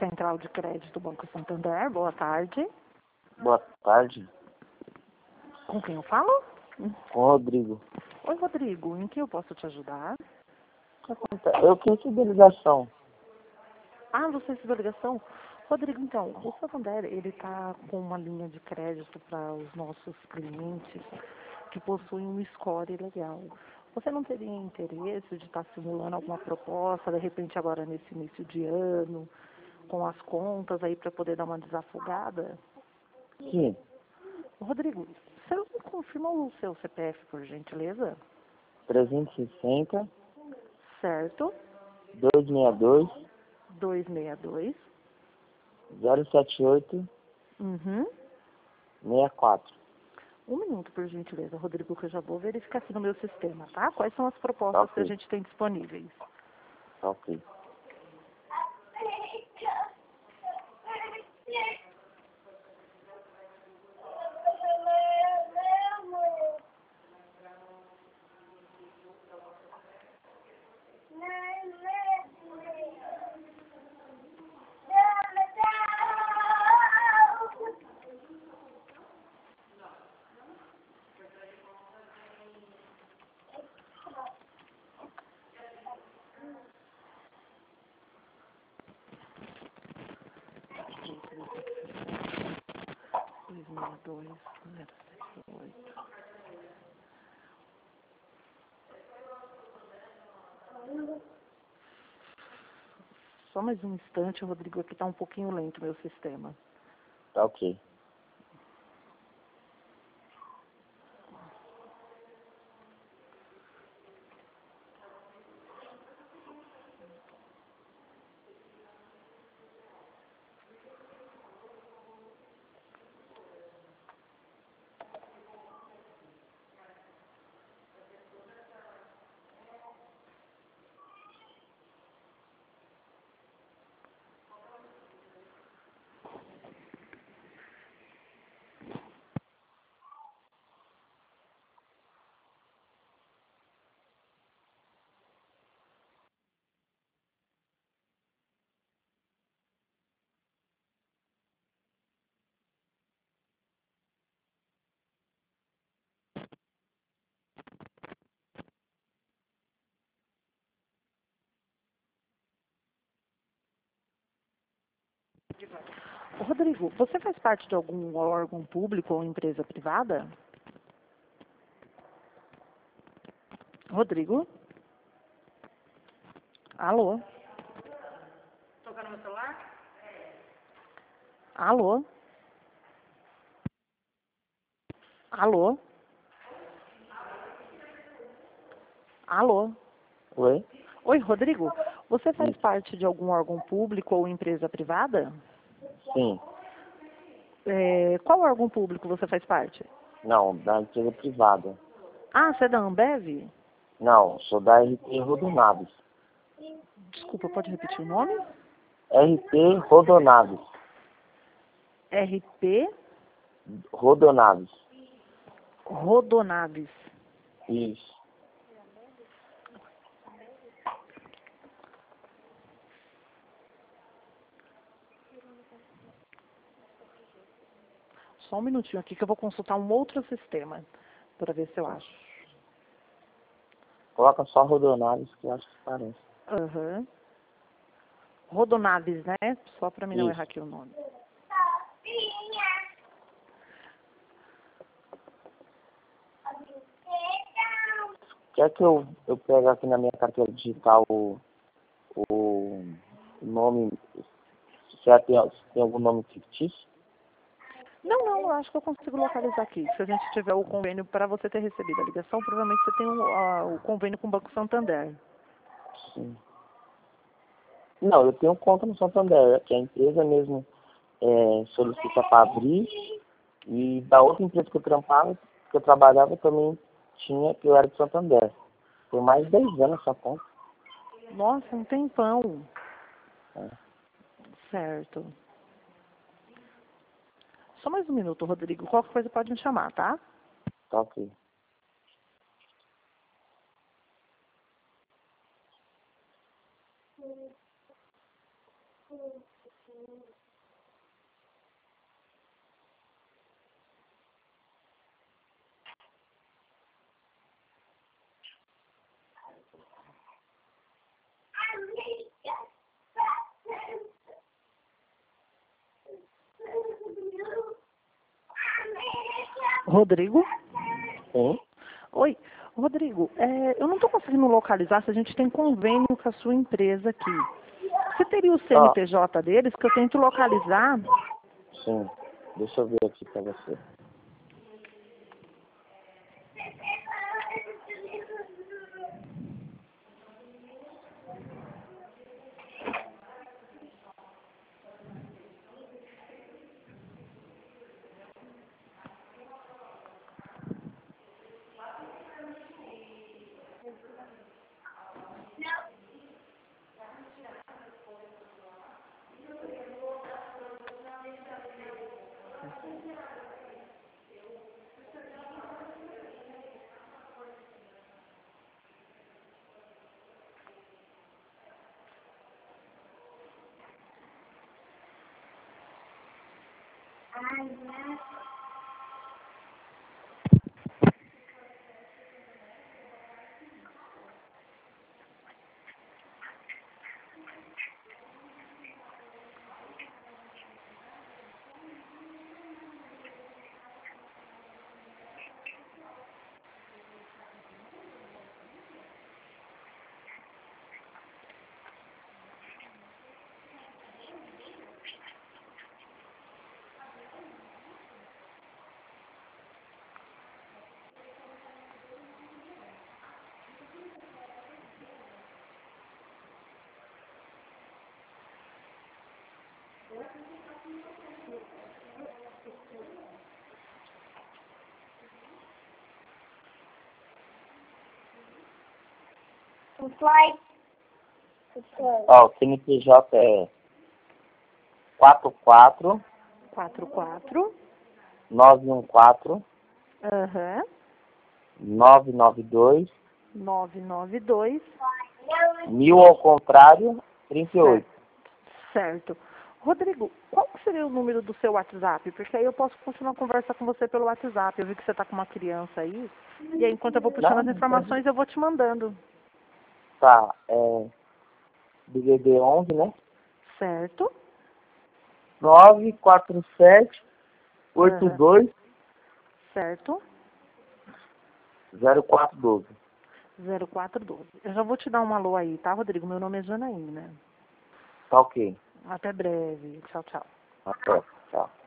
Central de Crédito Banco Santander, boa tarde. Boa tarde, Com quem eu falo? com o Rodrigo. Oi, Rodrigo, em que eu posso te ajudar? Eu queria saber ligação. Ah, você recebeu a ligação? Rodrigo, então, o Santander, ele está com uma linha de crédito para os nossos clientes que possuem um score legal. Você não teria interesse de estar simulando alguma proposta, de repente agora nesse início de ano, com as contas aí para poder dar uma desafogada? Sim, Rodrigo, você me confirma o seu CPF, por gentileza? 360 Certo, 262 262. 078 Uhum. 64. Um minuto, por gentileza, Rodrigo, que eu já vou verificar aqui no meu sistema, tá? Quais são as Tá propostas que a ok, gente tem disponíveis? tá ok. Dois 078. Só mais um instante, Rodrigo, aqui está um pouquinho lento o meu sistema. Tá ok. Ô, Rodrigo, você faz parte de algum órgão público ou empresa privada? Rodrigo? Alô? Tocando meu celular? Alô? Alô? Alô? Oi? Oi, Rodrigo. Você faz Isso. parte de algum órgão público ou empresa privada? Sim. Qual órgão público você faz parte? Não, da empresa privada. Ah, você é da Ambev? Não, sou da RT Rodonaves. Desculpa, pode repetir o nome? RT Rodonaves. RP Rodonaves. Rodonaves. Isso. Só um minutinho aqui que eu vou consultar um outro sistema para ver se eu acho. Coloca só Rodonaves que eu acho que parece. Aham. Rodonaves, né? Só para mim não errar Isso. aqui o nome. Quer que eu pegue aqui na minha carteira digital o nome, se tem algum nome fictício? Não, eu acho que eu consigo localizar aqui. Se a gente tiver o convênio para você ter recebido a ligação, provavelmente você tem o convênio com o Banco Santander. Sim. Não, eu tenho conta no Santander, que a empresa mesmo solicita para abrir, e da outra empresa que eu trampava, que eu trabalhava também tinha, que eu era de Santander. Por mais de 10 anos essa conta. Nossa, um tempão. Né? Certo. Só mais um minuto, Rodrigo. Qualquer coisa pode me chamar, tá? Tá ok. Rodrigo? Sim. Oi, Rodrigo, eu não estou conseguindo localizar se a gente tem convênio com a sua empresa aqui. Você teria o Ó, CNPJ deles, que eu tento localizar? sim. Deixa eu ver aqui pra você. Ó, o CNPJ é 44 44. 914 Aham. 992 992. 1000 ao contrário 38. Certo. Rodrigo, qual que seria o número do seu WhatsApp? Porque aí eu posso continuar a conversa com você pelo WhatsApp. Eu vi que você está com uma criança aí. E aí, enquanto eu vou puxando as Não, informações, eu vou te mandando. tá, DDD 11, né? Certo? 947 Aham. 82 Certo? 0412. 0412. Eu já vou te dar um alô aí, tá, Rodrigo? Meu nome é Janaína. Tá ok. Até breve. Tchau, tchau. Até. Tchau.